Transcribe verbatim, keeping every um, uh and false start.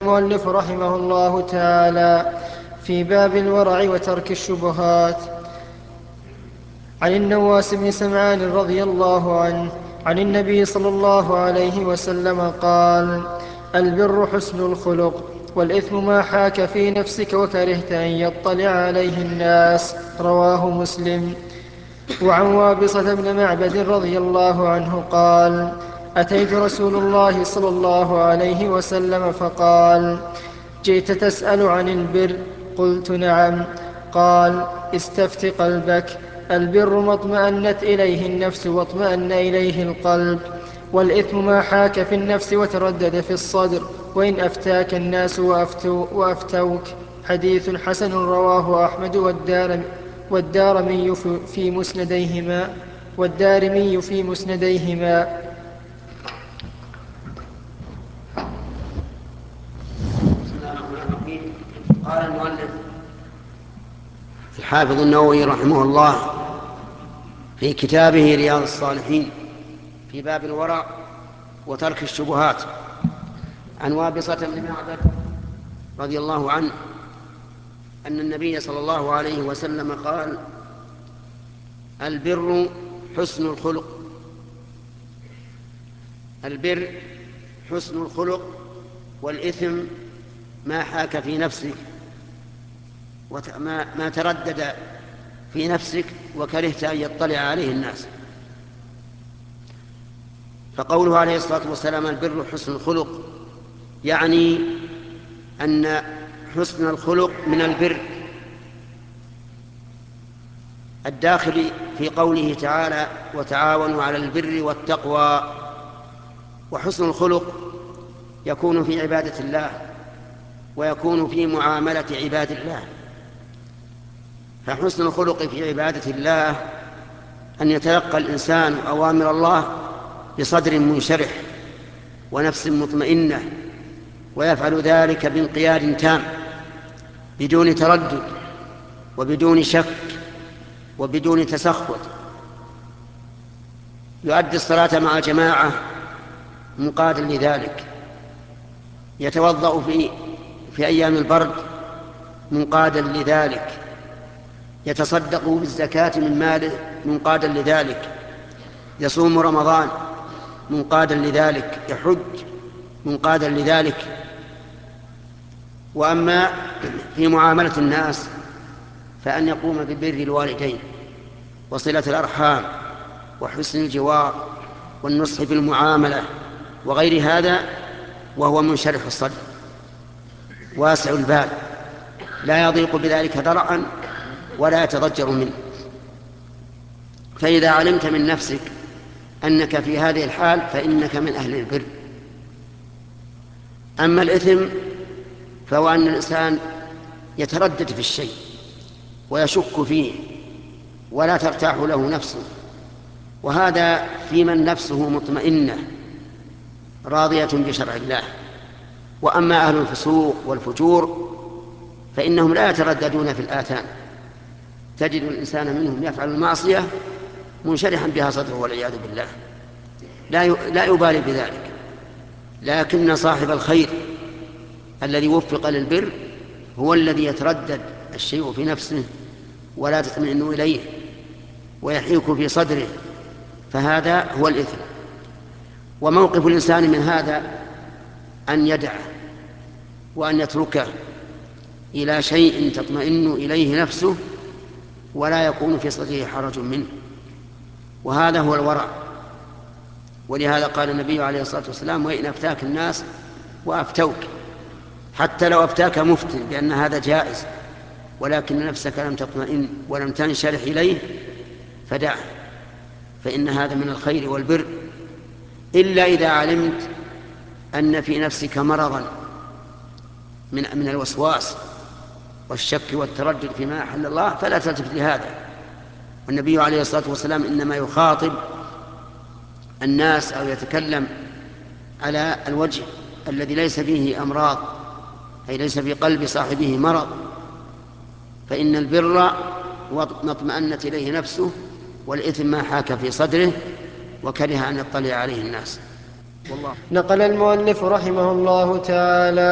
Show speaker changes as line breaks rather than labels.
المؤلف رحمه الله تعالى في باب الورع وترك الشبهات. عن النواس بن سمعان رضي الله عنه عن النبي صلى الله عليه وسلم قال: البر حسن الخلق، والإثم ما حاك في نفسك وكرهت أن يطلع عليه الناس. رواه مسلم. وعن وابصة بن معبد رضي الله عنه قال: أتيت رسول الله صلى الله عليه وسلم فقال: جئت تسأل عن البر؟ قلت: نعم. قال: استفت قلبك. البر ما اطمأنت إليه النفس واطمأن إليه القلب، والإثم ما حاك في النفس وتردد في الصدر، وإن أفتاك الناس وأفتو وأفتوك. حديث حسن رواه أحمد والدارمي والدارمي في مسنديهما والدارمي في مسنديهما.
بسم الله الرحمن الرحيم. قال المؤلف الحافظ النووي رحمه الله في كتابه رياض الصالحين في باب الورع وترك الشبهات عن وابصة بن معبد رضي الله عنه أن النبي صلى الله عليه وسلم قال: البر حسن الخلق. البر حسن الخلق، والإثم ما حاك في نفسك وما تردد في نفسك وكرهت أن يطلع عليه الناس. فقوله عليه الصلاة والسلام البر حسن الخلق يعني أن حسن الخلق من البر الداخل في قوله تعالى: وتعاونوا على البر والتقوى. وحسن الخلق يكون في عبادة الله ويكون في معاملة عباد الله. فحسن الخلق في عبادة الله أن يتلقى الإنسان أوامر الله بصدر منشرح ونفس مطمئنة، ويفعل ذلك بانقياد تام بدون تردد وبدون شك وبدون تسخط. يؤدي الصلاة مع الجماعة منقادا لذلك، يتوضأ في في أيام البرد منقادا لذلك، يتصدق بالزكاة من ماله منقادا لذلك، يصوم رمضان منقادا لذلك، يحج منقادا لذلك. وأما في معاملة الناس فأن يقوم ببر الوالدين وصلة الأرحام وحسن الجوار والنصح في المعاملة وغير هذا، وهو منشرح الصدر واسع البال، لا يضيق بذلك ذرعا ولا يتضجر منه. فإذا علمت من نفسك أنك في هذه الحال فإنك من أهل البر. أما الإثم فهو أن الإنسان يتردد في الشيء ويشك فيه ولا ترتاح له نفسه، وهذا في من نفسه مطمئنة راضية بشرع الله. وأما أهل الفسوق والفجور فإنهم لا يترددون في الآثام، تجد الإنسان منهم يفعل المعصية منشرحا بها صدره والعياذ بالله، لا يبالي بذلك. لكن صاحب الخير الذي وفق للبر هو الذي يتردد الشيء في نفسه ولا تطمئن إليه ويحيك في صدره، فهذا هو الإثم. وموقف الإنسان من هذا أن يدعه وأن يتركه إلى شيء تطمئن إليه نفسه ولا يكون في صدره حرج منه، وهذا هو الورع. ولهذا قال النبي عليه الصلاة والسلام: وإن أفتاك الناس وأفتوك. حتى لو أفتاك مفتي بأن هذا جائز ولكن نفسك لم تطمئن ولم تنشرح إليه فدعه، فإن هذا من الخير والبر، إلا إذا علمت أن في نفسك مرضا من من الوسواس والشك والتردد فيما أحل الله فلا تلتفت لهذا. والنبي عليه الصلاة والسلام إنما يخاطب الناس أو يتكلم على الوجه الذي ليس فيه أمراض، أي ليس في قلب صاحبه مرض. فإن البر ما اطمأنت إليه نفسه، والإثم ما حاك في صدره وكره أن يطلع عليه الناس. والله.
نقل المؤلف رحمه الله تعالى